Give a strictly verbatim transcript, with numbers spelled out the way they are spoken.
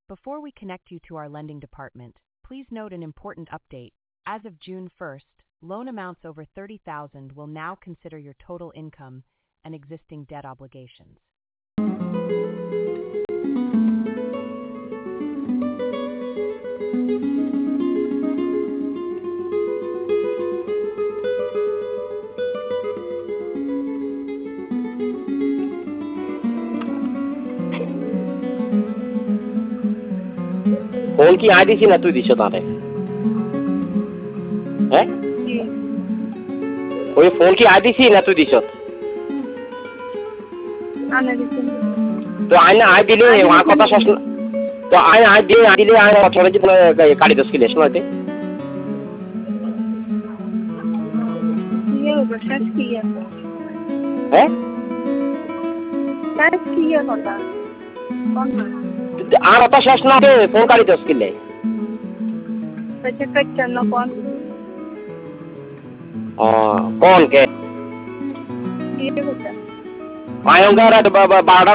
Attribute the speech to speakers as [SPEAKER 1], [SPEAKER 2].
[SPEAKER 1] Before we connect you to our lending department, please note an important update. As of June first, loan amounts over thirty thousand will now consider your total income and existing debt obligations.
[SPEAKER 2] Phone की ID सी ना तू दिशो तारे हैं कोई phone की ID सी ना तू दिशो तो आईने आईडी ले वहाँ कता सोच तो आईने आईडी आईडी ले आईने थोड़ा जितना काली दस की लेशन होते
[SPEAKER 3] ये बस किया
[SPEAKER 2] हैं
[SPEAKER 3] बस किया होता कौन
[SPEAKER 2] আর অত শেষ না ফোন কারি দশ কিলে
[SPEAKER 3] সে কচ্চন না কোন
[SPEAKER 2] ও কোন কে
[SPEAKER 3] ये होता
[SPEAKER 2] আয়ঙ্গারা বারোটা